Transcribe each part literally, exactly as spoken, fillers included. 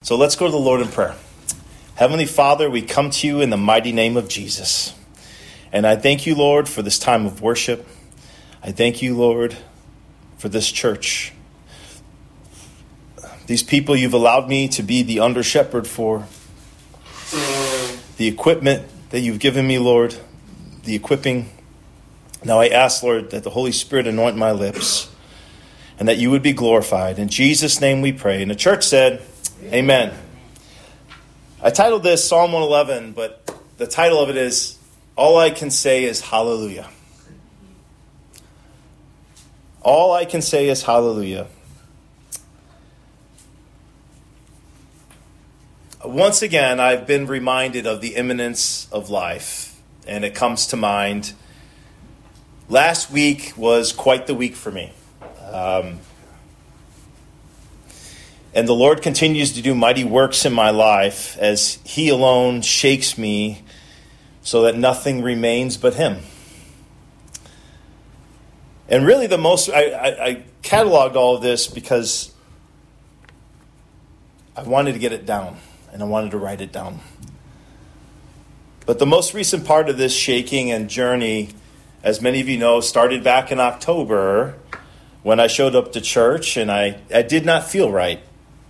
So let's go to the Lord in prayer. Heavenly Father, we come to you in the mighty name of Jesus. And I thank you, Lord, for this time of worship. I thank you, Lord, for this church. These people you've allowed me to be the under shepherd for. The equipment that you've given me, Lord, the equipping. Now I ask, Lord, that the Holy Spirit anoint my lips and that you would be glorified. In Jesus' name we pray. And the church said, Amen. I titled this Psalm one eleven, but the title of it is, All I Can Say is Hallelujah. All I can say is hallelujah. Once again, I've been reminded of the imminence of life, and it comes to mind. Last week was quite the week for me. Um, and the Lord continues to do mighty works in my life as He alone shakes me so that nothing remains but Him. And really the most, I, I, I cataloged all of this because I wanted to get it down. And I wanted to write it down. But the most recent part of this shaking and journey, as many of you know, started back in October when I showed up to church and I, I did not feel right.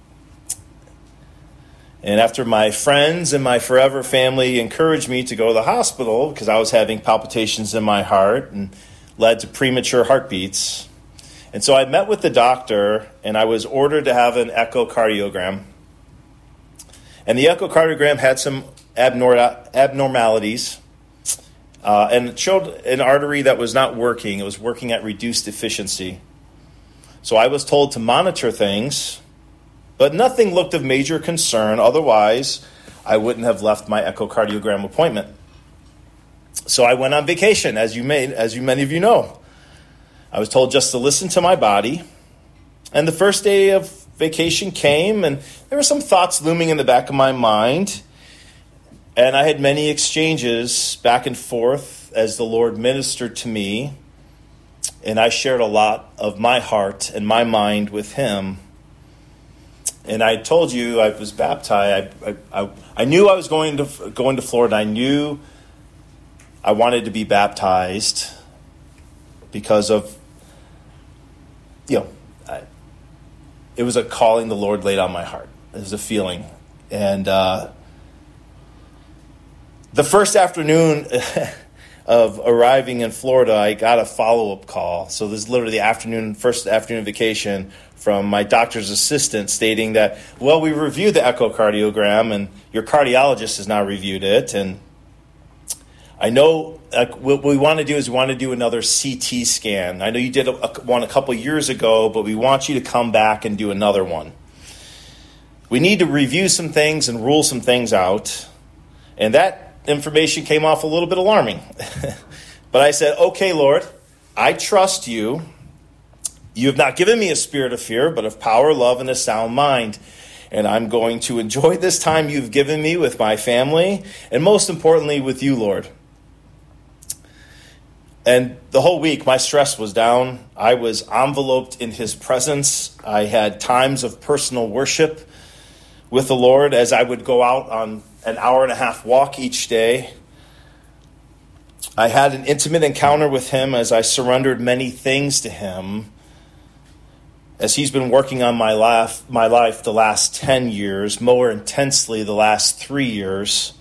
And after my friends and my forever family encouraged me to go to the hospital because I was having palpitations in my heart and led to premature heartbeats. And so I met with the doctor and I was ordered to have an echocardiogram. And the echocardiogram had some abnor- abnormalities, uh, and it showed an artery that was not working. It was working at reduced efficiency. So I was told to monitor things, but nothing looked of major concern. Otherwise, I wouldn't have left my echocardiogram appointment. So I went on vacation, as you may, as you many of you know. I was told just to listen to my body. And the first day of vacation came, and there were some thoughts looming in the back of my mind. And I had many exchanges back and forth as the Lord ministered to me. And I shared a lot of my heart and my mind with Him. And I told you I was baptized. I, I, I, I knew I was going to going to Florida. I knew I wanted to be baptized because of, you know, I, it was a calling the Lord laid on my heart. It was a feeling. And uh, the first afternoon of arriving in Florida, I got a follow-up call. So this is literally the afternoon, first afternoon vacation from my doctor's assistant stating that, well, we reviewed the echocardiogram and your cardiologist has now reviewed it. And I know uh, what we want to do is we want to do another C T scan. I know you did a, a, one a couple years ago, but we want you to come back and do another one. We need to review some things and rule some things out. And that information came off a little bit alarming. But I said, okay, Lord, I trust you. You have not given me a spirit of fear, but of power, love, and a sound mind. And I'm going to enjoy this time you've given me with my family, and most importantly, with you, Lord. And the whole week, my stress was down. I was enveloped in His presence. I had times of personal worship with the Lord as I would go out on an hour and a half walk each day. I had an intimate encounter with Him as I surrendered many things to Him, as He's been working on my life, my life the last ten years, more intensely the last three years.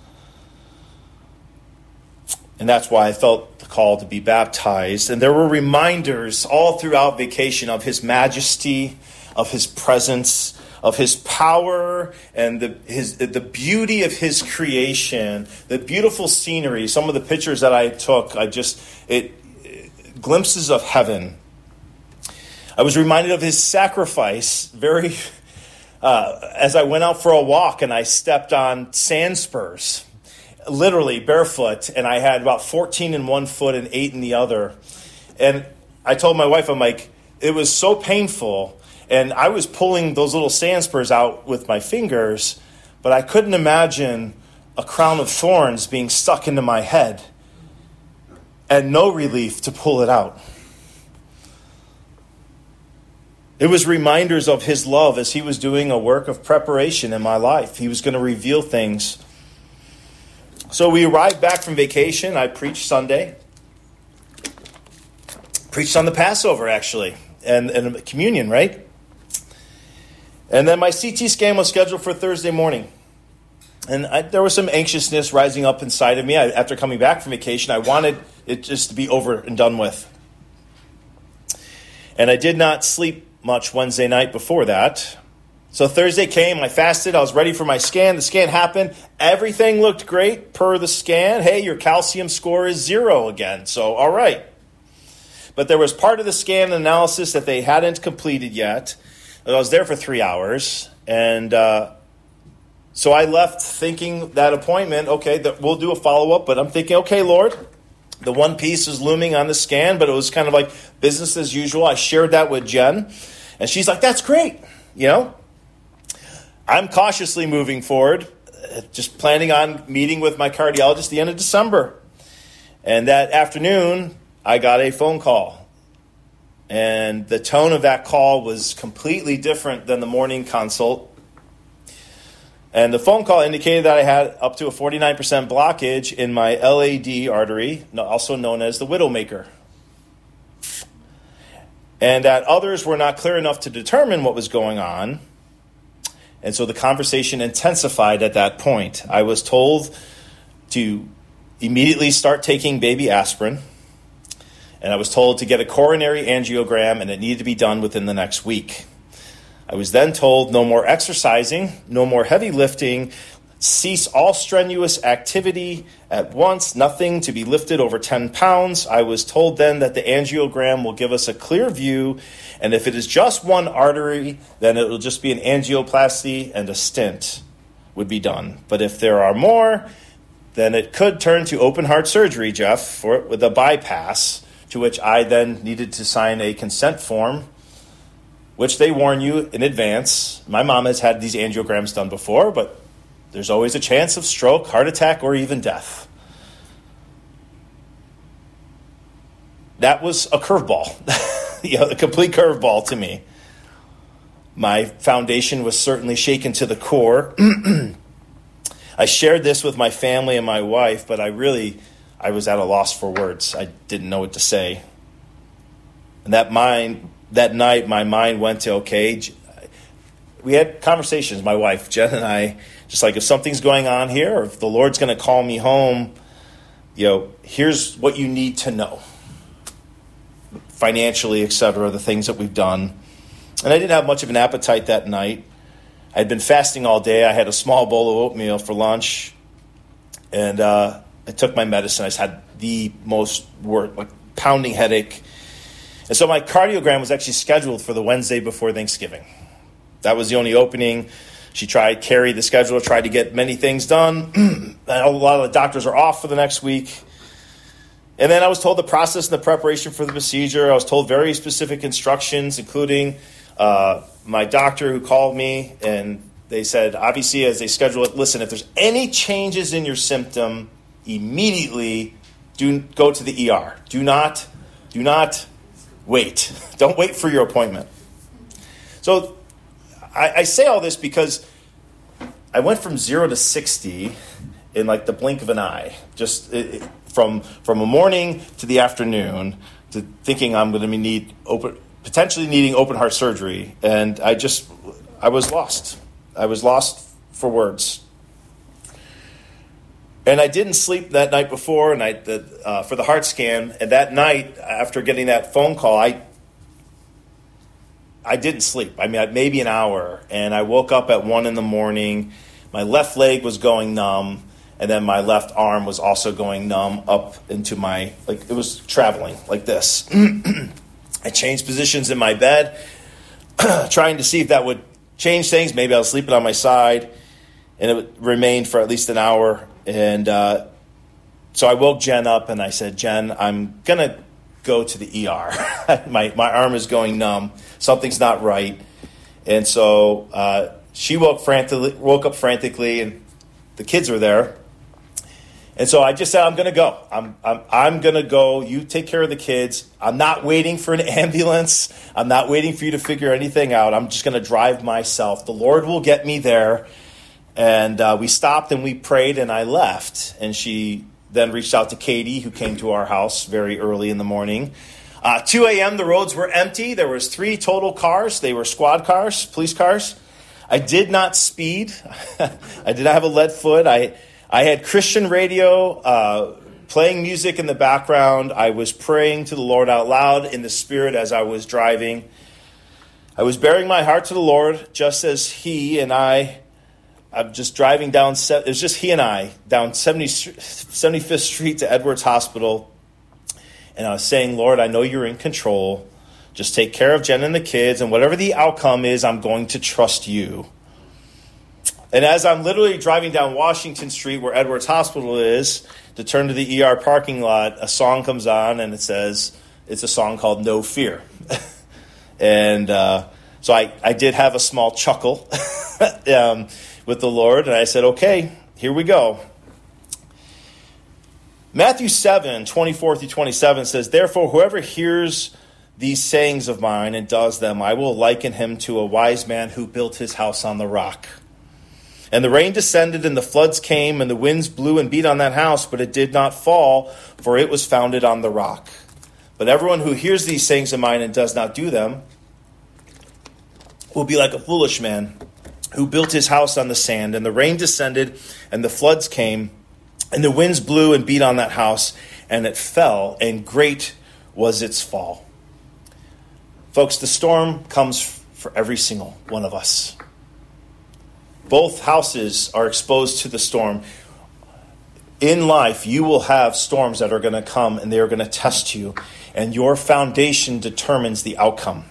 And that's why I felt the call to be baptized. And there were reminders all throughout vacation of His majesty, of His presence, of His power, and the his the beauty of His creation, the beautiful scenery. Some of the pictures that I took, I just, it, it glimpses of heaven. I was reminded of His sacrifice very, uh, as I went out for a walk and I stepped on sand spurs. Literally barefoot, and I had about fourteen in one foot and eight in the other. And I told my wife, I'm like, it was so painful, and I was pulling those little sand spurs out with my fingers, but I couldn't imagine a crown of thorns being stuck into my head and no relief to pull it out. It was reminders of his love as he was doing a work of preparation in my life. He was going to reveal things. So we arrived back from vacation. I preached Sunday. Preached on the Passover, actually, and, and communion, right? And then my C T scan was scheduled for Thursday morning. And I, there was some anxiousness rising up inside of me. I, after coming back from vacation, I wanted it just to be over and done with. And I did not sleep much Wednesday night before that. So Thursday came, I fasted, I was ready for my scan. The scan happened. Everything looked great per the scan. Hey, your calcium score is zero again. So, all right. But there was part of the scan analysis that they hadn't completed yet. I was there for three hours. And uh, so I left thinking that appointment, okay, that we'll do a follow-up. But I'm thinking, okay, Lord, the one piece is looming on the scan, but it was kind of like business as usual. I shared that with Jen. And she's like, that's great, you know. I'm cautiously moving forward, just planning on meeting with my cardiologist at the end of December. And that afternoon, I got a phone call. And the tone of that call was completely different than the morning consult. And the phone call indicated that I had up to a forty-nine percent blockage in my L A D artery, also known as the widowmaker. And that others were not clear enough to determine what was going on. And so the conversation intensified at that point. I was told to immediately start taking baby aspirin. And I was told to get a coronary angiogram, and it needed to be done within the next week. I was then told no more exercising, no more heavy lifting, cease all strenuous activity at once, nothing to be lifted over ten pounds. I was told then that the angiogram will give us a clear view, and if it is just one artery, then it will just be an angioplasty and a stent would be done. But if there are more, then it could turn to open heart surgery, Jeff, for with a bypass, to which I then needed to sign a consent form, which they warn you in advance. My mom has had these angiograms done before, but there's always a chance of stroke, heart attack, or even death. That was a curveball, you know, a complete curveball to me. My foundation was certainly shaken to the core. I shared this with my family and my wife, but I really, I was at a loss for words. I didn't know what to say. And that mind, that night, my mind went to, okay, we had conversations, my wife, Jen and I, just like if something's going on here, or if the Lord's going to call me home, you know, here's what you need to know. Financially, et cetera, the things that we've done. And I didn't have much of an appetite that night. I'd been fasting all day. I had a small bowl of oatmeal for lunch. And uh, I took my medicine. I just had the most work, like pounding headache. And so my cardiogram was actually scheduled for the Wednesday before Thanksgiving. That was the only opening. She tried, carried the schedule, tried to get many things done. A lot of the doctors are off for the next week. And then I was told the process and the preparation for the procedure. I was told very specific instructions, including uh, my doctor who called me, and they said, obviously, as they schedule it, listen, if there's any changes in your symptom, immediately do go to the E R. Do not, do not wait. Don't wait for your appointment. So I, I say all this because I went from zero to sixty in like the blink of an eye, just it, it, from from a morning to the afternoon, to thinking I'm going to need open, potentially needing open heart surgery, and I just I was lost. I was lost for words, and I didn't sleep that night before, and I the, uh, for the heart scan, and that night after getting that phone call, I. I didn't sleep. I mean, maybe an hour, and I woke up at one in the morning. My left leg was going numb, and then my left arm was also going numb up into my, like, it was traveling like this. I changed positions in my bed, trying to see if that would change things. Maybe I was sleeping on my side, and it remained for at least an hour. And uh, so I woke Jen up, and I said, Jen, I'm going to go to the E R. my my arm is going numb. Something's not right. And so uh, she woke frantically, woke up frantically, and the kids were there. And so I just said, I'm going to go. I'm, I'm, I'm going to go. You take care of the kids. I'm not waiting for an ambulance. I'm not waiting for you to figure anything out. I'm just going to drive myself. The Lord will get me there. And uh, we stopped and we prayed and I left. And she then reached out to Katie, who came to our house very early in the morning. Uh, two a.m., the roads were empty. There was three total cars. They were squad cars, police cars. I did not speed. I did not have a lead foot. I... I had Christian radio, uh, playing music in the background. I was praying to the Lord out loud in the Spirit as I was driving. I was bearing my heart to the Lord just as he and I, I'm just driving down, it was just he and I, down seventy-fifth Street to Edwards Hospital. And I was saying, Lord, I know you're in control. Just take care of Jen and the kids. And whatever the outcome is, I'm going to trust you. And as I'm literally driving down Washington Street, where Edwards Hospital is, to turn to the E R parking lot, a song comes on, and it says, it's a song called No Fear. and uh, so I, I did have a small chuckle um, with the Lord, and I said, okay, here we go. Matthew seven, twenty-four through twenty-seven says, therefore, whoever hears these sayings of mine and does them, I will liken him to a wise man who built his house on the rock. And the rain descended, and the floods came, and the winds blew and beat on that house, but it did not fall, for it was founded on the rock. But everyone who hears these sayings of mine and does not do them will be like a foolish man who built his house on the sand. And the rain descended, and the floods came, and the winds blew and beat on that house, and it fell, and great was its fall. Folks, the storm comes for every single one of us. Both houses are exposed to the storm. In life, you will have storms that are going to come and they are going to test you. And your foundation determines the outcome.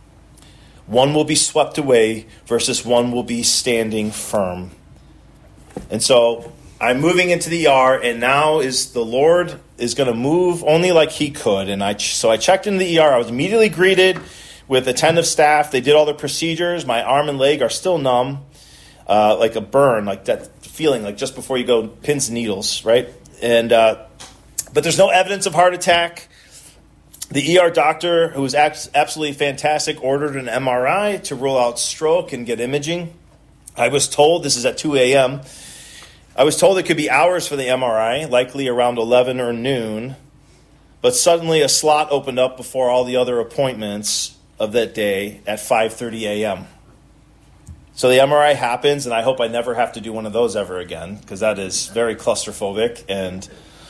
One will be swept away versus one will be standing firm. And so I'm moving into the E R, and now is the Lord is going to move only like he could. And I so I checked into the E R. I was immediately greeted with attentive staff. They did all the procedures. My arm and leg are still numb. Uh, like a burn, like that feeling, like just before you go pins and needles, right? And uh, but there's no evidence of heart attack. The E R doctor, who was absolutely fantastic, ordered an M R I to rule out stroke and get imaging. I was told, this is at two a.m., I was told it could be hours for the M R I, likely around eleven or noon. But suddenly a slot opened up before all the other appointments of that day at five thirty a.m. So the M R I happens, and I hope I never have to do one of those ever again, because that is very claustrophobic and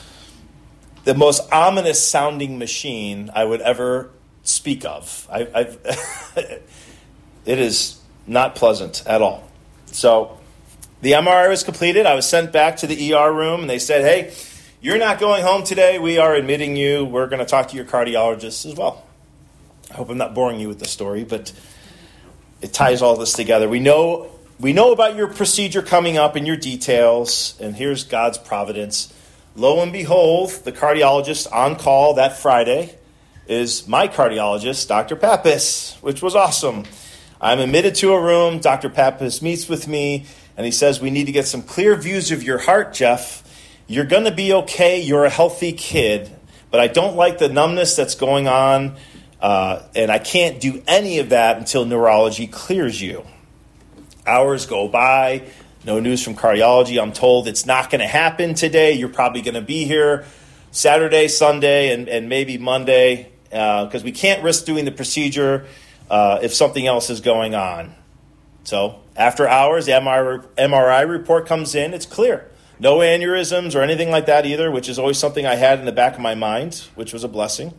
the most ominous sounding machine I would ever speak of. I, I've it is not pleasant at all. So the M R I was completed. I was sent back to the E R room, and they said, hey, you're not going home today. We are admitting you. We're going to talk to your cardiologist as well. I hope I'm not boring you with the story, but it ties all this together. We know we know about your procedure coming up and your details, and here's God's providence. Lo and behold, the cardiologist on call that Friday is my cardiologist, Doctor Pappas, which was awesome. I'm admitted to a room. Doctor Pappas meets with me, and he says, we need to get some clear views of your heart, Jeff. You're going to be okay. You're a healthy kid, but I don't like the numbness that's going on. Uh, and I can't do any of that until neurology clears you. Hours go by, no news from cardiology. I'm told it's not going to happen today. You're probably going to be here Saturday, Sunday, and, and maybe Monday, because uh, we can't risk doing the procedure uh, if something else is going on. So after hours, the M R I report comes in. It's clear. No aneurysms or anything like that either, which is always something I had in the back of my mind, which was a blessing.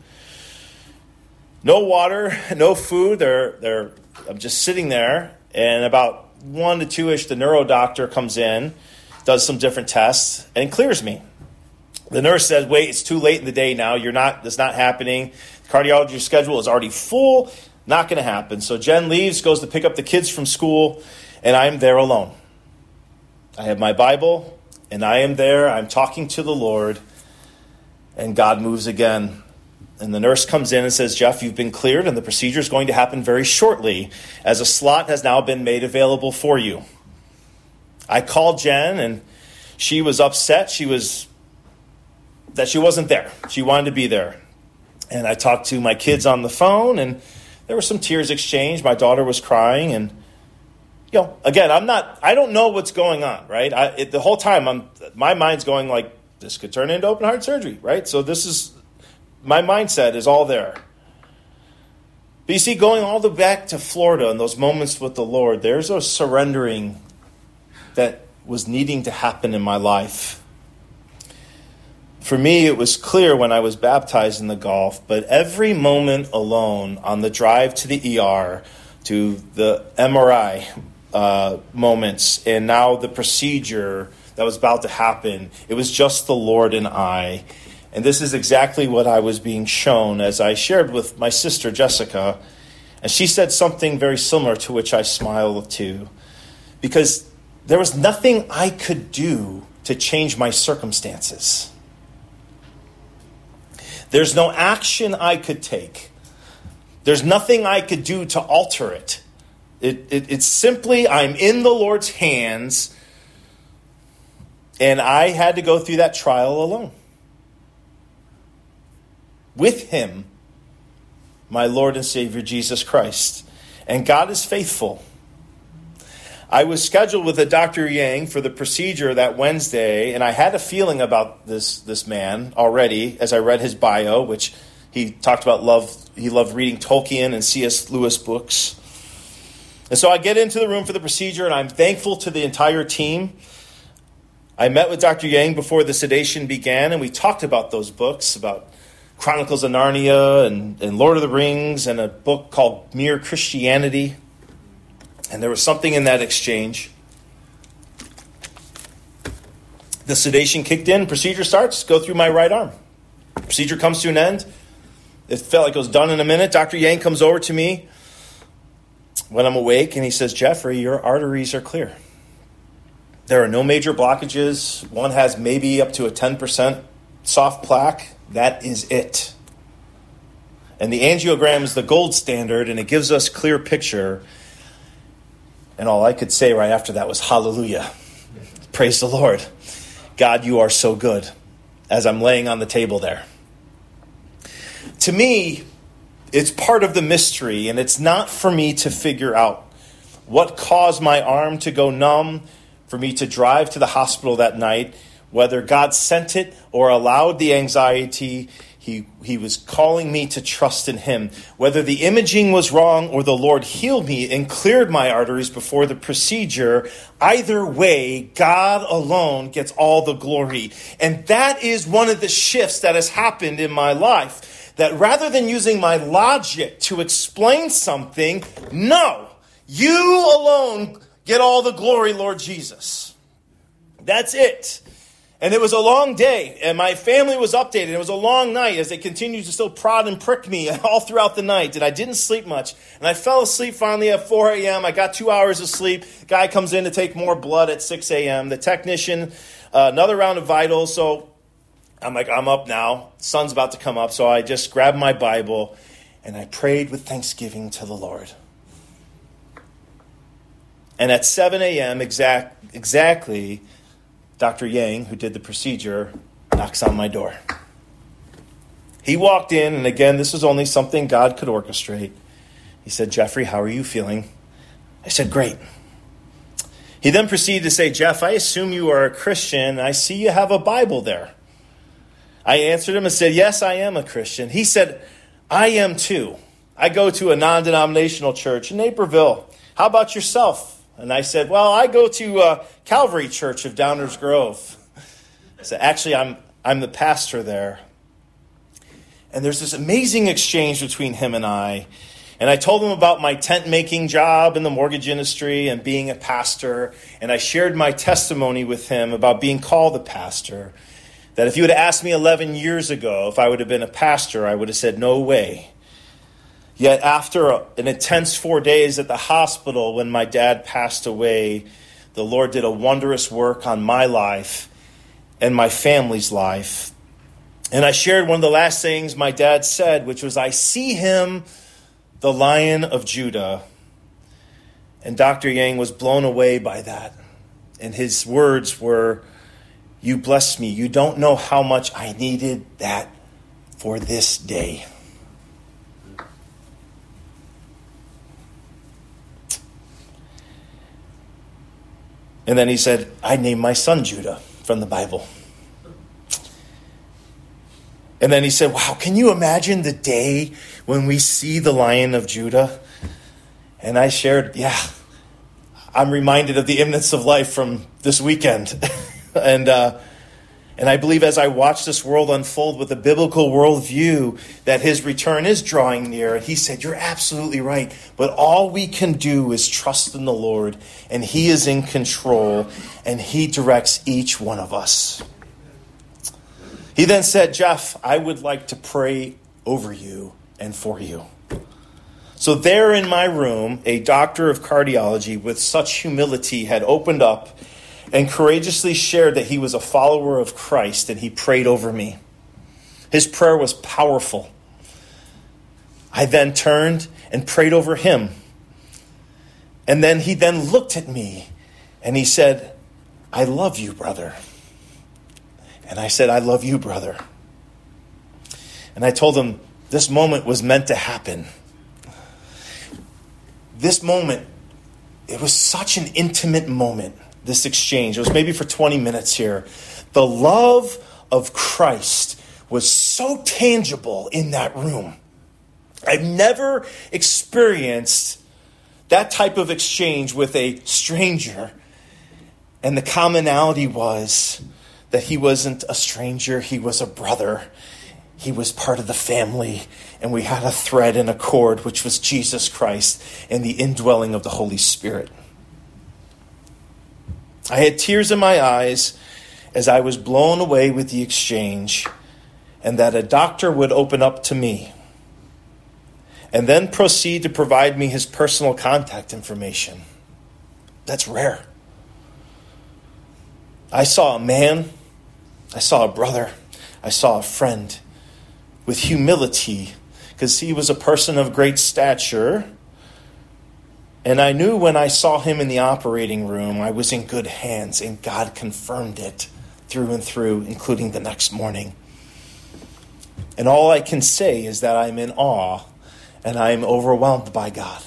No water, no food. They're, they're, I'm just sitting there, and about one to two-ish, the neuro doctor comes in, does some different tests, and clears me. The nurse says, wait, it's too late in the day now. You're not, that's not happening. The cardiology schedule is already full. Not going to happen. So Jen leaves, goes to pick up the kids from school, and I'm there alone. I have my Bible, and I am there. I'm talking to the Lord, and God moves again. And the nurse comes in and says, Jeff, you've been cleared, and the procedure is going to happen very shortly, as a slot has now been made available for you. I called Jen, and she was upset. She was that she wasn't there. She wanted to be there. And I talked to my kids on the phone, and there were some tears exchanged. My daughter was crying, and you know, again, I'm not, I don't know what's going on, right? I, it, the whole time, I'm, my mind's going like, this could turn into open heart surgery, right? So this is, my mindset is all there. But you see, going all the way back to Florida and those moments with the Lord, there's a surrendering that was needing to happen in my life. For me, it was clear when I was baptized in the Gulf, but every moment alone on the drive to the E R, to the M R I uh, moments, and now the procedure that was about to happen, it was just the Lord and I. And this is exactly what I was being shown as I shared with my sister, Jessica. And she said something very similar to which I smiled too. Because there was nothing I could do to change my circumstances. There's no action I could take. There's nothing I could do to alter it. It, it. It's simply, I'm in the Lord's hands, and I had to go through that trial alone. With him, my Lord and Savior, Jesus Christ. And God is faithful. I was scheduled with a Doctor Yang for the procedure that Wednesday, and I had a feeling about this, this man already as I read his bio, which he talked about love. He loved reading Tolkien and C S Lewis books. And so I get into the room for the procedure, and I'm thankful to the entire team. I met with Doctor Yang before the sedation began, and we talked about those books, about Chronicles of Narnia and, and Lord of the Rings, and a book called Mere Christianity. And there was something in that exchange. The sedation kicked in, procedure starts, go through my right arm. Procedure comes to an end. It felt like it was done in a minute. Doctor Yang comes over to me when I'm awake, and he says, Jeffrey, your arteries are clear. There are no major blockages. One has maybe up to a ten percent soft plaque. That is it. And the angiogram is the gold standard, and it gives us clear picture. And all I could say right after that was, hallelujah. Praise the Lord. God, you are so good, as I'm laying on the table there. To me, it's part of the mystery, and it's not for me to figure out what caused my arm to go numb, for me to drive to the hospital that night, whether God sent it or allowed the anxiety. He, he was calling me to trust in him. Whether the imaging was wrong or the Lord healed me and cleared my arteries before the procedure, either way, God alone gets all the glory. And that is one of the shifts that has happened in my life. That rather than using my logic to explain something, no, you alone get all the glory, Lord Jesus. That's it. And it was a long day, and my family was updated. It was a long night as they continued to still prod and prick me all throughout the night, and I didn't sleep much. And I fell asleep finally at four a.m. I got two hours of sleep. Guy comes in to take more blood at six a.m. The technician, uh, another round of vitals. So I'm like, I'm up now. Sun's about to come up. So I just grabbed my Bible, and I prayed with thanksgiving to the Lord. And at seven a.m. exact, exactly, Doctor Yang, who did the procedure, knocks on my door. He walked in, and again, this was only something God could orchestrate. He said, Jeffrey, how are you feeling? I said, great. He then proceeded to say, Jeff, I assume you are a Christian. I see you have a Bible there. I answered him and said, yes, I am a Christian. He said, I am too. I go to a non-denominational church in Naperville. How about yourself? And I said, well, I go to uh, Calvary Church of Downers Grove. I said, actually, I'm I'm the pastor there. And there's this amazing exchange between him and I. And I told him about my tent-making job in the mortgage industry and being a pastor. And I shared my testimony with him about being called a pastor. That if you had asked me eleven years ago if I would have been a pastor, I would have said, no way. Yet after an intense four days at the hospital when my dad passed away, the Lord did a wondrous work on my life and my family's life. And I shared one of the last things my dad said, which was, I see him, the Lion of Judah. And Doctor Yang was blown away by that. And his words were, You blessed me. You don't know how much I needed that for this day. And then he said, I named my son Judah from the Bible. And then he said, wow, can you imagine the day when we see the Lion of Judah? And I shared, yeah, I'm reminded of the imminence of life from this weekend. and uh, and I believe as I watch this world unfold with a biblical worldview that his return is drawing near. And he said, you're absolutely right. But all we can do is trust in the Lord. And he is in control. And he directs each one of us. He then said, Jeff, I would like to pray over you and for you. So there in my room, a doctor of cardiology with such humility had opened up and courageously shared that he was a follower of Christ, and he prayed over me. His prayer was powerful. I then turned and prayed over him. And then he then looked at me and he said, I love you, brother. And I said, I love you, brother. And I told him this moment was meant to happen. This moment, it was such an intimate moment, this exchange. It was maybe for twenty minutes here. The love of Christ was so tangible in that room. I've never experienced that type of exchange with a stranger. And the commonality was that he wasn't a stranger, he was a brother. He was part of the family, and we had a thread and a cord, which was Jesus Christ and the indwelling of the Holy Spirit. I had tears in my eyes as I was blown away with the exchange, and that a doctor would open up to me and then proceed to provide me his personal contact information. That's rare. I saw a man, I saw a brother, I saw a friend with humility, because he was a person of great stature. And I knew when I saw him in the operating room, I was in good hands, and God confirmed it through and through, including the next morning. And all I can say is that I'm in awe, and I'm overwhelmed by God.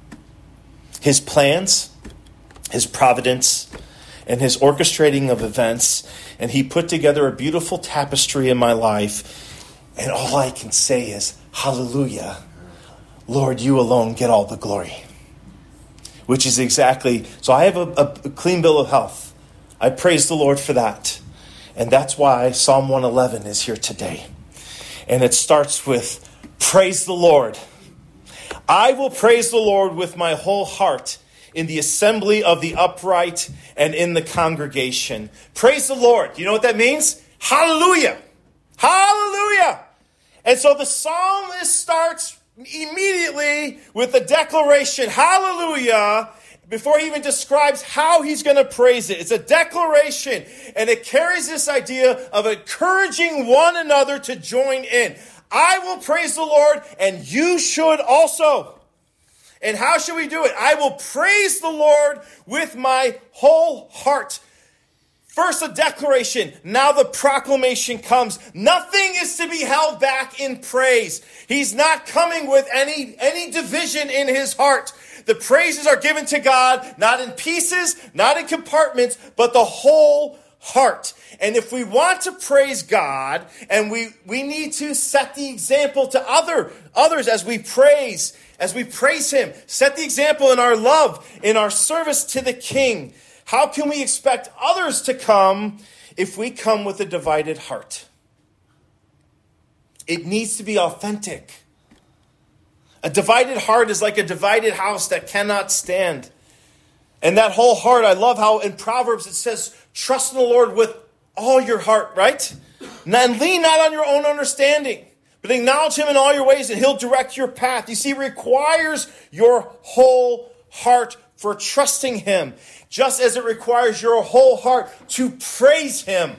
His plans, his providence, and his orchestrating of events, and he put together a beautiful tapestry in my life. And all I can say is, hallelujah, Lord, you alone get all the glory. Which is exactly, so I have a, a clean bill of health. I praise the Lord for that. And that's why Psalm one eleven is here today. And it starts with, praise the Lord. I will praise the Lord with my whole heart in the assembly of the upright and in the congregation. Praise the Lord. You know what that means? Hallelujah. Hallelujah. And so the psalmist starts immediately with the declaration, hallelujah, before he even describes how he's going to praise it. It's a declaration, and it carries this idea of encouraging one another to join in. I will praise the Lord, and you should also. And how should we do it? I will praise the Lord with my whole heart. First a declaration, now the proclamation comes. Nothing is to be held back in praise. He's not coming with any, any division in his heart. The praises are given to God, not in pieces, not in compartments, but the whole heart. And if we want to praise God, and we, we need to set the example to other others as we praise, as we praise him, set the example in our love, in our service to the King. How can we expect others to come if we come with a divided heart? It needs to be authentic. A divided heart is like a divided house that cannot stand. And that whole heart, I love how in Proverbs it says, trust in the Lord with all your heart, right? And lean not on your own understanding, but acknowledge him in all your ways and he'll direct your path. You see, it requires your whole heart for trusting him, just as it requires your whole heart to praise him.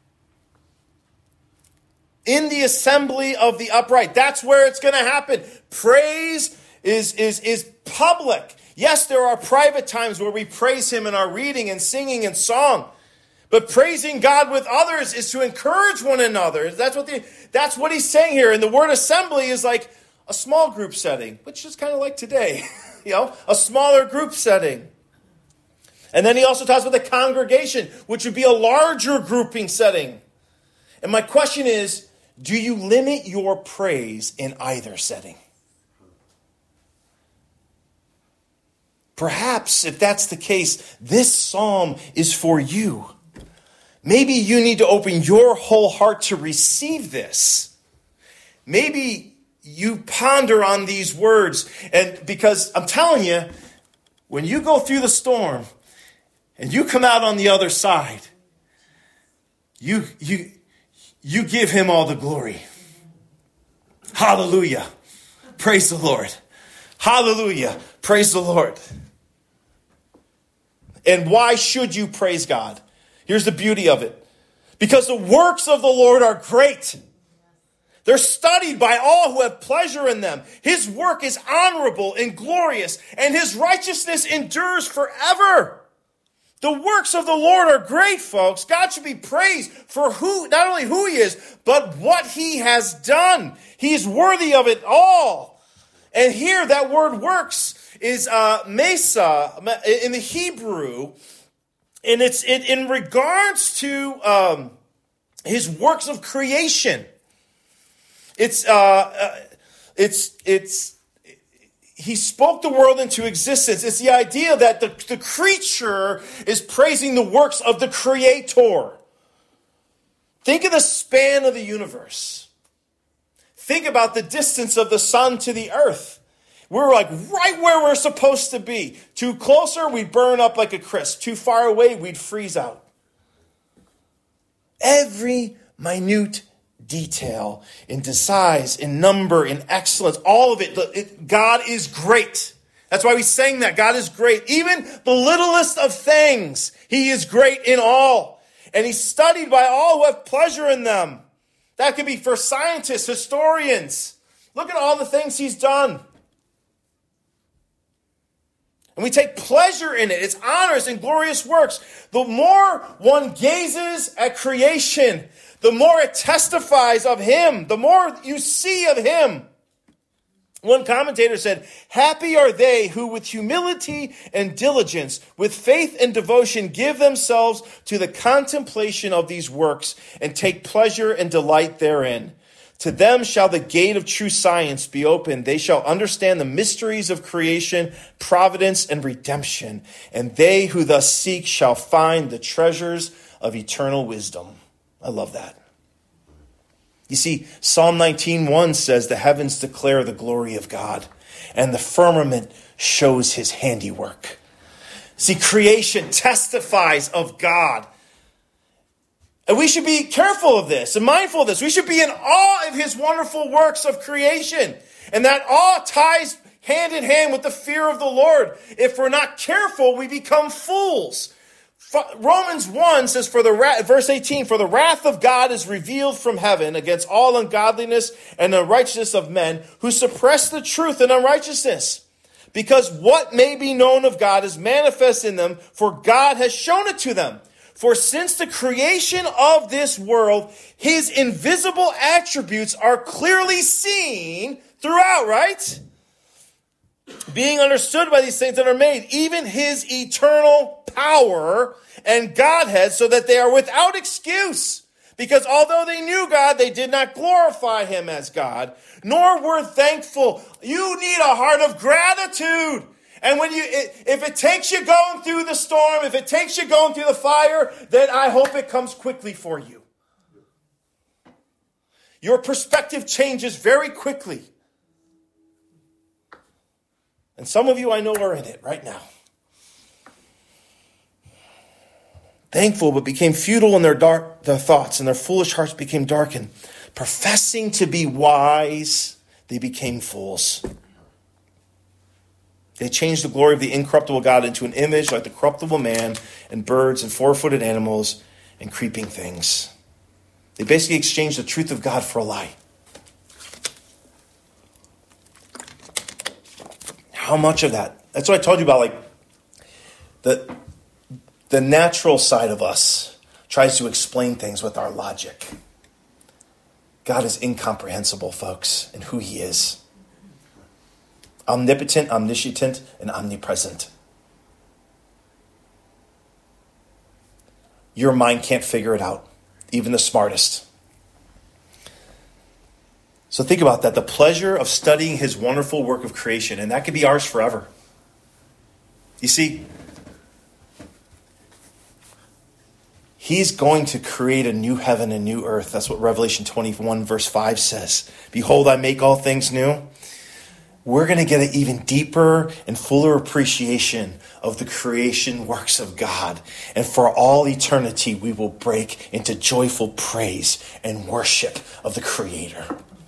In the assembly of the upright, that's where it's going to happen. Praise is, is, is public. Yes, there are private times where we praise him in our reading and singing and song. But praising God with others is to encourage one another. That's what the, that's what he's saying here. And the word assembly is like a small group setting, which is kind of like today, you know, a smaller group setting. And then he also talks about the congregation, which would be a larger grouping setting. And my question is, do you limit your praise in either setting? Perhaps, if that's the case, this psalm is for you. Maybe you need to open your whole heart to receive this. Maybe you ponder on these words, and because I'm telling you, when you go through the storm and you come out on the other side, you you you give him all the glory. Hallelujah. Praise the Lord. Hallelujah. Praise the Lord. And why should you praise God? Here's the beauty of it. Because the works of the Lord are great. They're studied by all who have pleasure in them. His work is honorable and glorious, and his righteousness endures forever. The works of the Lord are great, folks. God should be praised for who, not only who he is, but what he has done. He is worthy of it all. And here, that word works is uh, mesa in the Hebrew. And it's in, in regards to um, his works of creation. It's uh, uh, it's it's he spoke the world into existence. It's the idea that the, the creature is praising the works of the Creator. Think of the span of the universe. Think about the distance of the sun to the earth. We're like right where we're supposed to be. Too closer, we'd burn up like a crisp. Too far away, we'd freeze out. Every minute detail in size, in number, in excellence, all of it, it, God is great. That's why we sang that. God is great. Even the littlest of things, he is great in all. And he's studied by all who have pleasure in them. That could be for scientists, historians. Look at all the things he's done. And we take pleasure in it. It's honors and glorious works. The more one gazes at creation, the more it testifies of him. The more you see of him. One commentator said, happy are they who with humility and diligence, with faith and devotion, give themselves to the contemplation of these works and take pleasure and delight therein. To them shall the gate of true science be opened. They shall understand the mysteries of creation, providence, and redemption. And they who thus seek shall find the treasures of eternal wisdom. I love that. You see, Psalm nineteen one says, the heavens declare the glory of God, and the firmament shows his handiwork. See, creation testifies of God. And we should be careful of this and mindful of this. We should be in awe of his wonderful works of creation. And that awe ties hand in hand with the fear of the Lord. If we're not careful, we become fools. Romans one says, "For the wrath," verse eighteen, "For the wrath of God is revealed from heaven against all ungodliness and unrighteousness of men who suppress the truth in unrighteousness. Because what may be known of God is manifest in them, for God has shown it to them. For since the creation of this world, his invisible attributes are clearly seen throughout," right? "Being understood by these things that are made, even his eternal power and Godhead, so that they are without excuse. Because although they knew God, they did not glorify him as God, nor were thankful." You need a heart of gratitude. And when you, if it takes you going through the storm, if it takes you going through the fire, then I hope it comes quickly for you. Your perspective changes very quickly. And some of you I know are in it right now. Thankful, but became futile in their dark their thoughts, and their foolish hearts became darkened. Professing to be wise, they became fools. They changed the glory of the incorruptible God into an image like the corruptible man and birds and four-footed animals and creeping things. They basically exchanged the truth of God for a lie. How much of that? That's what I told you about, like the, the natural side of us tries to explain things with our logic. God is incomprehensible, folks, in who he is. Omnipotent, omniscient, and omnipresent. Your mind can't figure it out, even the smartest. So think about that, the pleasure of studying his wonderful work of creation, and that could be ours forever. You see, he's going to create a new heaven and new earth. That's what Revelation twenty-one verse five says. Behold, I make all things new. We're going to get an even deeper and fuller appreciation of the creation works of God. And for all eternity, we will break into joyful praise and worship of the Creator.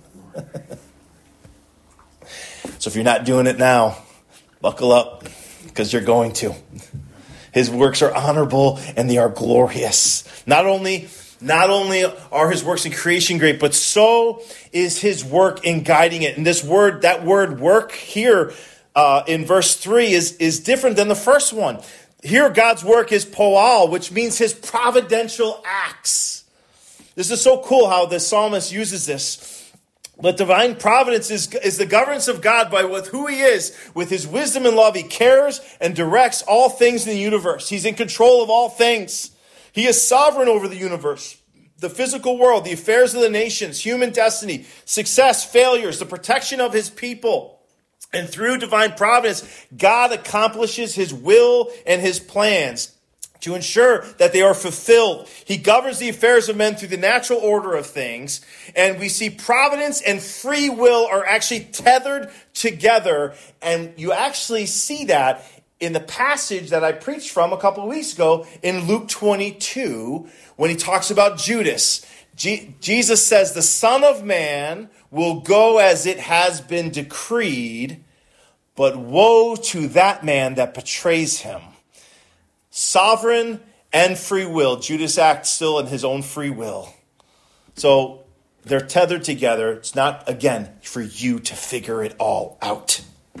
So if you're not doing it now, buckle up, because you're going to. His works are honorable and they are glorious. Not only, not only are his works in creation great, but so is his work in guiding it. And this word, that word work here uh, in verse three is, is different than the first one. Here God's work is poal, which means his providential acts. This is so cool how the psalmist uses this. But divine providence is, is the governance of God by with who he is, with his wisdom and love. He cares and directs all things in the universe. He's in control of all things. He is sovereign over the universe, the physical world, the affairs of the nations, human destiny, success, failures, the protection of his people. And through divine providence, God accomplishes his will and his plans to ensure that they are fulfilled. He governs the affairs of men through the natural order of things. And we see providence and free will are actually tethered together. And you actually see that in the passage that I preached from a couple of weeks ago in Luke twenty-two, when he talks about Judas. Je- Jesus says, the Son of Man will go as it has been decreed, but woe to that man that betrays him. Sovereign and free will. Judas acts still in his own free will. So they're tethered together. It's not, again, for you to figure it all out.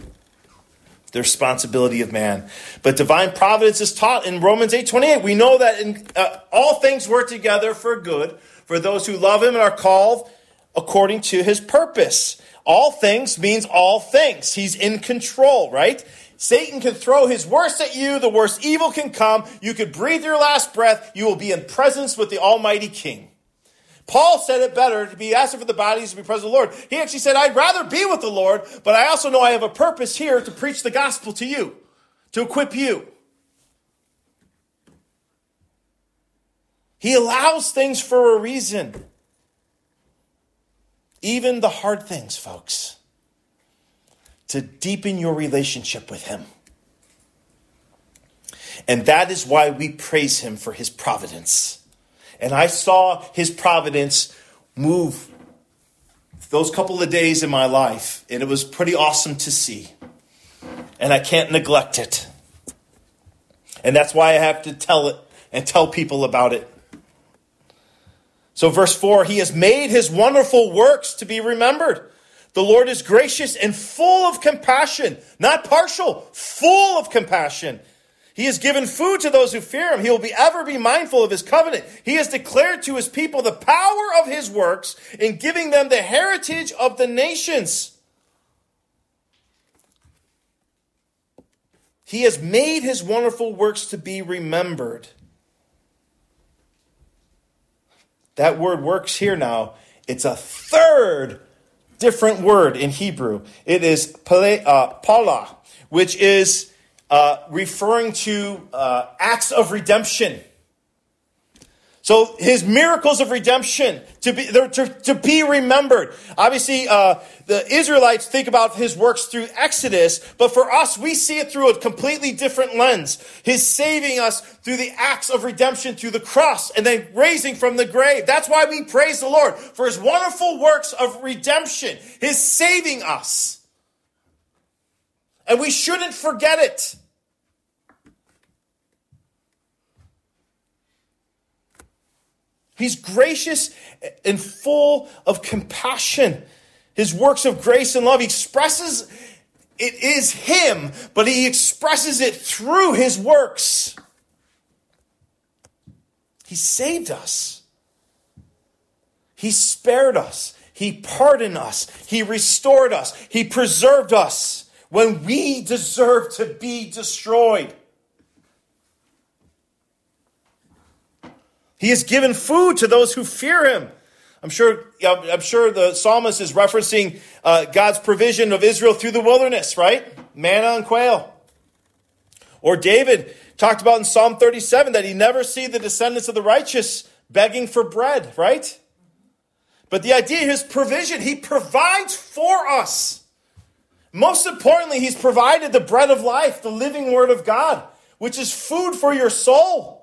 The responsibility of man. But divine providence is taught in Romans eight twenty-eight. We know that in, uh, all things work together for good for those who love him and are called according to his purpose. All things means all things. He's in control, right? Satan can throw his worst at you. The worst evil can come. You could breathe your last breath. You will be in presence with the Almighty King. Paul said it better, to be asking for the bodies to be present with the Lord. He actually said, I'd rather be with the Lord, but I also know I have a purpose here to preach the gospel to you, to equip you. He allows things for a reason. Even the hard things, folks, to deepen your relationship with him. And that is why we praise him for his providence. And I saw his providence move those couple of days in my life, and it was pretty awesome to see. And I can't neglect it. And that's why I have to tell it and tell people about it. So verse four, he has made his wonderful works to be remembered. The Lord is gracious and full of compassion, not partial, full of compassion. He has given food to those who fear him. He will be ever be mindful of his covenant. He has declared to his people the power of his works in giving them the heritage of the nations. He has made his wonderful works to be remembered. That word works here now. It's a third different word in Hebrew. It is pala, which is uh, referring to uh, acts of redemption. So his miracles of redemption, to be to, to be remembered. Obviously, uh, the Israelites think about his works through Exodus, but for us, we see it through a completely different lens. His saving us through the acts of redemption through the cross and then raising from the grave. That's why we praise the Lord for his wonderful works of redemption, his saving us. And we shouldn't forget it. He's gracious and full of compassion. His works of grace and love, he expresses, it is him, but he expresses it through his works. He saved us. He spared us. He pardoned us. He restored us. He preserved us when we deserve to be destroyed. He has given food to those who fear him. I'm sure, I'm sure the psalmist is referencing uh, God's provision of Israel through the wilderness, right? Manna and quail. Or David talked about in Psalm thirty-seven that he never see the descendants of the righteous begging for bread, right? But the idea is provision. He provides for us. Most importantly, he's provided the bread of life, the living word of God, which is food for your soul.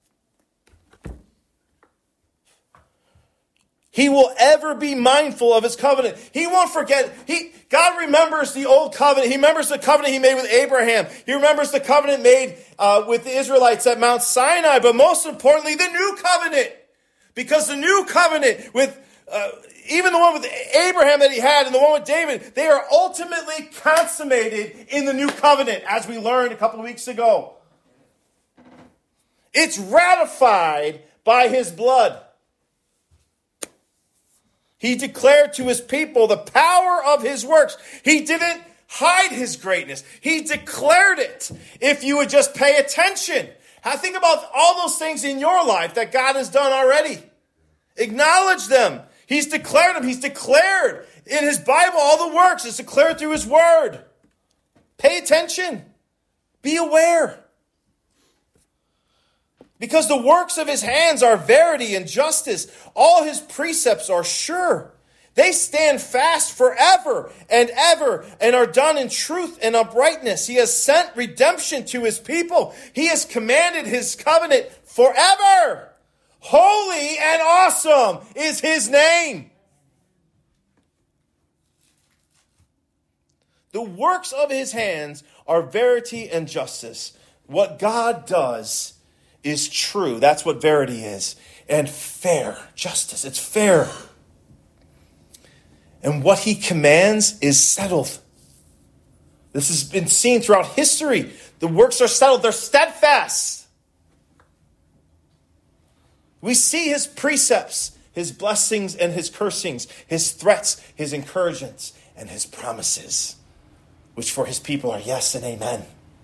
He will ever be mindful of his covenant. He won't forget. He, God remembers the old covenant. He remembers the covenant he made with Abraham. He remembers the covenant made uh, with the Israelites at Mount Sinai. But most importantly, the new covenant. Because the new covenant with, uh, even the one with Abraham that he had and the one with David, they are ultimately consummated in the new covenant, as we learned a couple of weeks ago. It's ratified by his blood. He declared to his people the power of his works. He didn't hide his greatness. He declared it. If you would just pay attention. I think about all those things in your life that God has done already. Acknowledge them. He's declared them. He's declared in his Bible all the works. It's declared through his word. Pay attention. Be aware. Because the works of his hands are verity and justice. All his precepts are sure. They stand fast forever and ever and are done in truth and uprightness. He has sent redemption to his people. He has commanded his covenant forever. Holy and awesome is his name. The works of his hands are verity and justice. What God does is true. That's what verity is. And fair. Justice. It's fair. And what he commands is settled. This has been seen throughout history. The works are settled. They're steadfast. We see his precepts, his blessings and his cursings, his threats, his encouragements, and his promises, which for his people are yes and amen.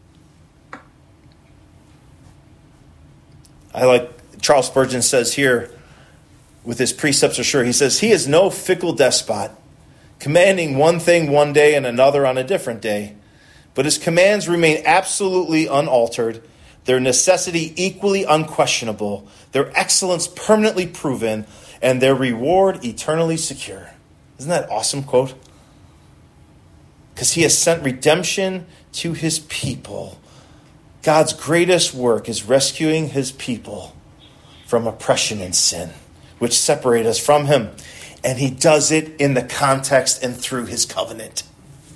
I like Charles Spurgeon says here, with his precepts are sure, he says, he is no fickle despot, commanding one thing one day and another on a different day. But his commands remain absolutely unaltered, their necessity equally unquestionable, their excellence permanently proven, and their reward eternally secure. Isn't that an awesome quote? Because he has sent redemption to his people. God's greatest work is rescuing his people from oppression and sin, which separate us from him. And he does it in the context and through his covenant.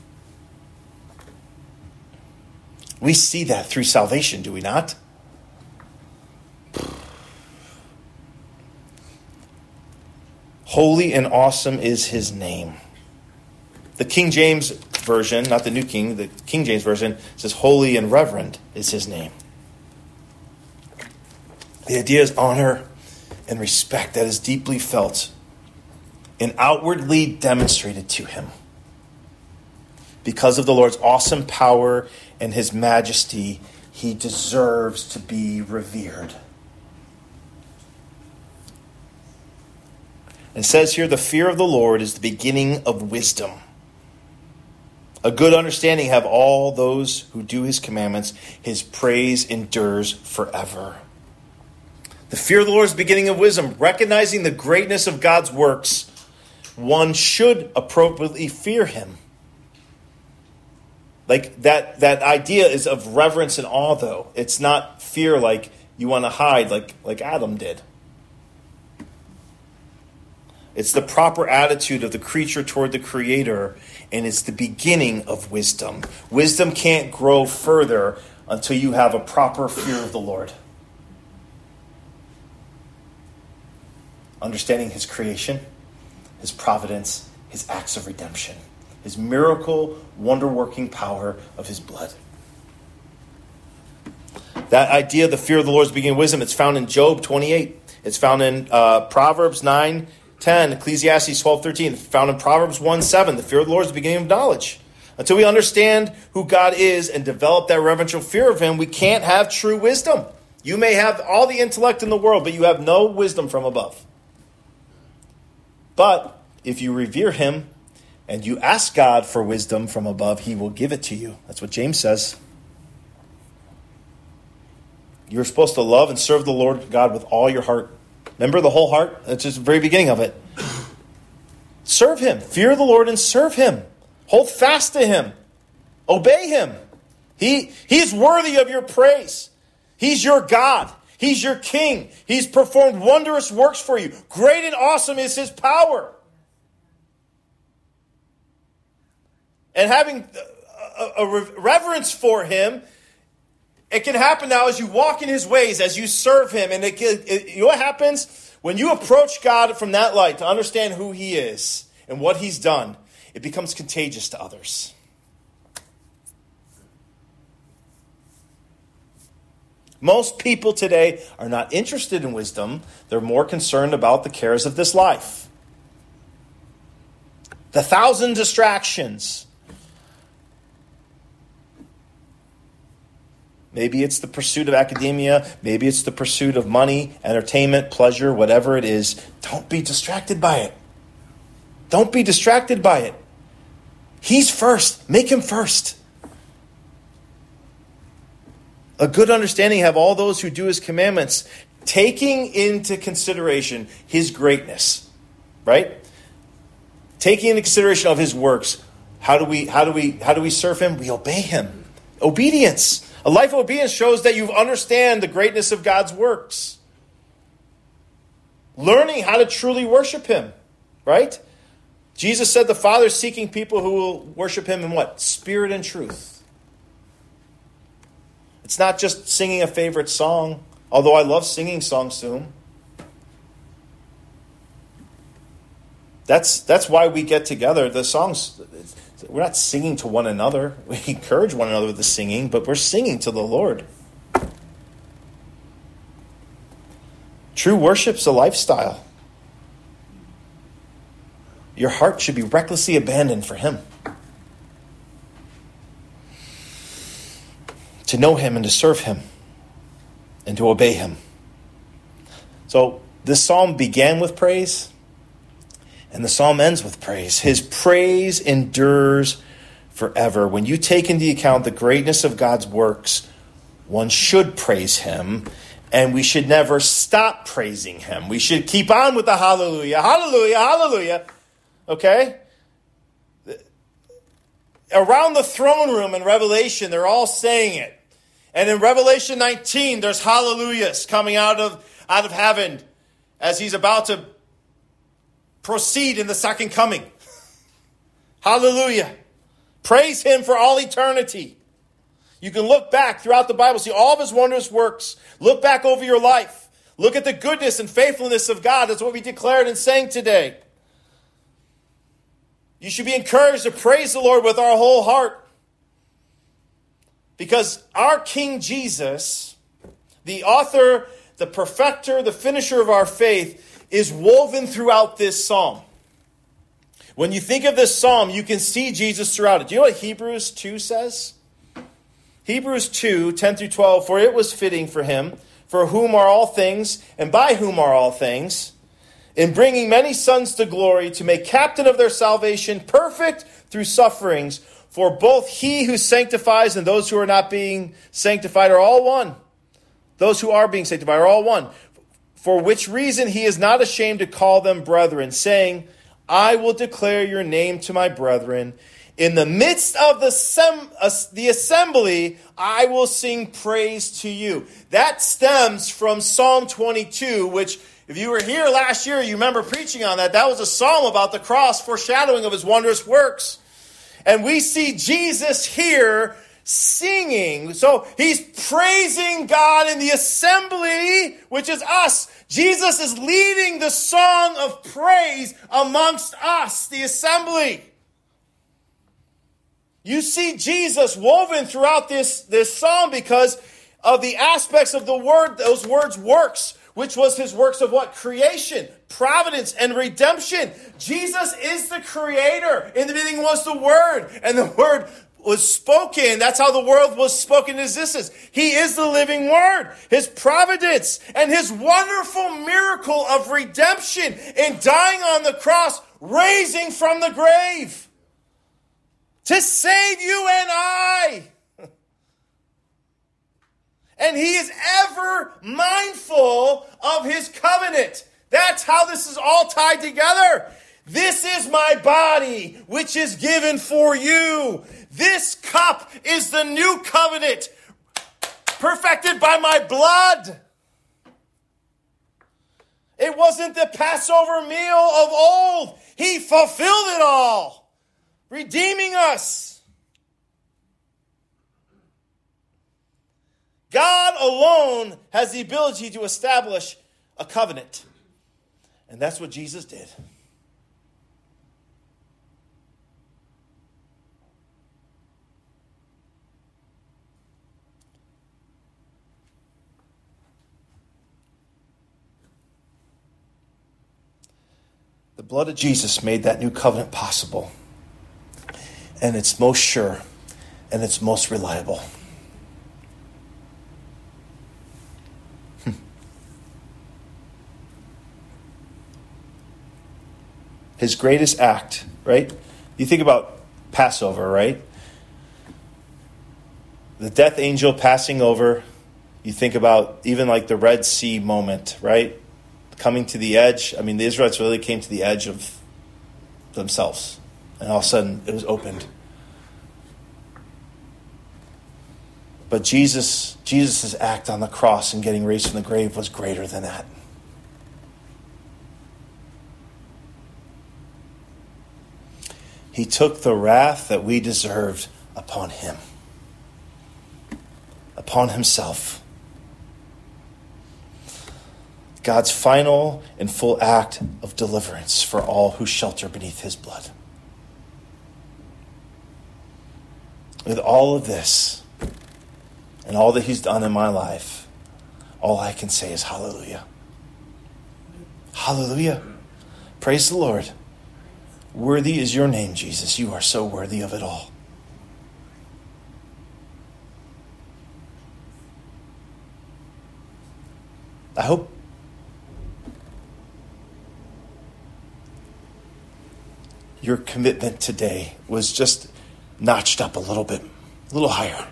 We see that through salvation, do we not? Holy and awesome is his name. The King James Version, not the New King, the King James Version says holy and reverend is his name. The idea is honor and respect that is deeply felt and outwardly demonstrated to him. Because of the Lord's awesome power and his majesty, he deserves to be revered. It says here, the fear of the Lord is the beginning of wisdom. A good understanding have all those who do his commandments. His praise endures forever. The fear of the Lord is the beginning of wisdom. Recognizing the greatness of God's works, one should appropriately fear him. Like that, that idea is of reverence and awe, though. It's not fear like you want to hide, like, like Adam did. It's the proper attitude of the creature toward the Creator, and it's the beginning of wisdom. Wisdom can't grow further until you have a proper fear of the Lord. Understanding his creation, his providence, his acts of redemption, his miracle, wonder-working power of his blood. That idea of the fear of the Lord is the beginning of wisdom, it's found in Job twenty-eight. It's found in uh, Proverbs nine ten, Ecclesiastes twelve thirteen. It's found in Proverbs one seven. The fear of the Lord is the beginning of knowledge. Until we understand who God is and develop that reverential fear of him, we can't have true wisdom. You may have all the intellect in the world, but you have no wisdom from above. But if you revere him and you ask God for wisdom from above, he will give it to you. That's what James says. You're supposed to love and serve the Lord God with all your heart. Remember the whole heart? That's just the very beginning of it. Serve him. Fear the Lord and serve him. Hold fast to him. Obey him. He, he is worthy of your praise. He's your God. He's your king. He's performed wondrous works for you. Great and awesome is his power. And having a, a, a reverence for him, it can happen now as you walk in his ways, as you serve him. And it, it, you know what happens? When you approach God from that light to understand who he is and what he's done, it becomes contagious to others. Most people today are not interested in wisdom. They're more concerned about the cares of this life. The thousand distractions. Maybe it's the pursuit of academia. Maybe it's the pursuit of money, entertainment, pleasure, whatever it is. Don't be distracted by it. Don't be distracted by it. He's first. Make him first. A good understanding have all those who do his commandments, taking into consideration his greatness, right? Taking into consideration of his works. How do we, how do we, how do we serve him? We obey him. Obedience. A life of obedience shows that you understand the greatness of God's works. Learning how to truly worship him, right? Jesus said the Father is seeking people who will worship him in what? Spirit and truth. It's not just singing a favorite song, although I love singing songs to him. That's, that's why we get together. The songs, we're not singing to one another. We encourage one another with the singing, but we're singing to the Lord. True worship's a lifestyle. Your heart should be recklessly abandoned for him. To know him and to serve him and to obey him. So this psalm began with praise and the psalm ends with praise. His praise endures forever. When you take into account the greatness of God's works, one should praise him, and we should never stop praising him. We should keep on with the hallelujah, hallelujah, hallelujah. Okay? Around the throne room in Revelation, they're all saying it. And in Revelation nineteen, there's hallelujahs coming out of, out of heaven as he's about to proceed in the second coming. Hallelujah. Praise him for all eternity. You can look back throughout the Bible, see all of his wondrous works. Look back over your life. Look at the goodness and faithfulness of God. That's what we declared and sang today. You should be encouraged to praise the Lord with our whole heart. Because our King Jesus, the author, the perfecter, the finisher of our faith, is woven throughout this psalm. When you think of this psalm, you can see Jesus throughout it. Do you know what Hebrews two says? Hebrews two, ten through twelve, for it was fitting for him, for whom are all things, and by whom are all things, in bringing many sons to glory, to make captain of their salvation perfect through sufferings. For both he who sanctifies and those who are not being sanctified are all one. Those who are being sanctified are all one. For which reason he is not ashamed to call them brethren, saying, I will declare your name to my brethren. In the midst of the, sem- uh, the assembly, I will sing praise to you. That stems from Psalm twenty-two, which, if you were here last year, you remember preaching on that. That was a psalm about the cross, foreshadowing of his wondrous works. And we see Jesus here singing. So he's praising God in the assembly, which is us. Jesus is leading the song of praise amongst us, the assembly. You see Jesus woven throughout this, this psalm because of the aspects of the word, those words works, which was his works of what? Creation, providence, and redemption. Jesus is the creator. In the beginning was the word, and the word was spoken. That's how the world was spoken into existence. He is the living word. His providence and his wonderful miracle of redemption in dying on the cross, raising from the grave to save you and I. And he is ever mindful of his covenant. That's how this is all tied together. This is my body, which is given for you. This cup is the new covenant, perfected by my blood. It wasn't the Passover meal of old. He fulfilled it all, redeeming us. God alone has the ability to establish a covenant. And that's what Jesus did. The blood of Jesus made that new covenant possible. And it's most sure and it's most reliable. His greatest act, right? You think about Passover, right? The death angel passing over. You think about even like the Red Sea moment, right? Coming to the edge. I mean, the Israelites really came to the edge of themselves. And all of a sudden, it was opened. But Jesus, Jesus' act on the cross and getting raised from the grave was greater than that. He took the wrath that we deserved upon him, upon himself. God's final and full act of deliverance for all who shelter beneath his blood. With all of this and all that he's done in my life, all I can say is hallelujah. Hallelujah. Praise the Lord. Worthy is your name, Jesus. You are so worthy of it all. I hope your commitment today was just notched up a little bit, a little higher.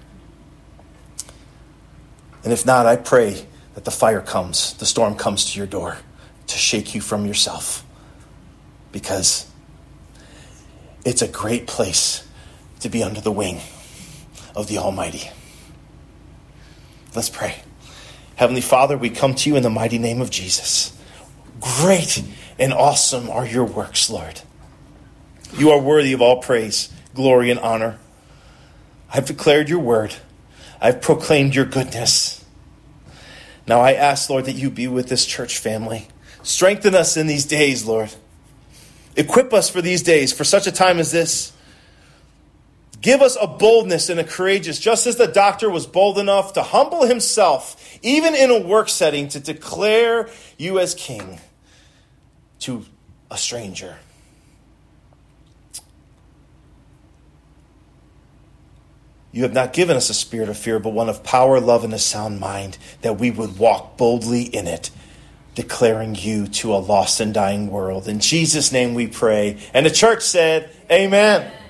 And if not, I pray that the fire comes, the storm comes to your door to shake you from yourself. Because it's a great place to be under the wing of the Almighty. Let's pray. Heavenly Father, we come to you in the mighty name of Jesus. Great and awesome are your works, Lord. You are worthy of all praise, glory, and honor. I've declared your word. I've proclaimed your goodness. Now I ask, Lord, that you be with this church family. Strengthen us in these days, Lord. Equip us for these days, for such a time as this. Give us a boldness and a courageous, just as the doctor was bold enough to humble himself, even in a work setting, to declare you as king to a stranger. You have not given us a spirit of fear, but one of power, love, and a sound mind, that we would walk boldly in it, declaring you to a lost and dying world. In Jesus' name we pray. And the church said, amen.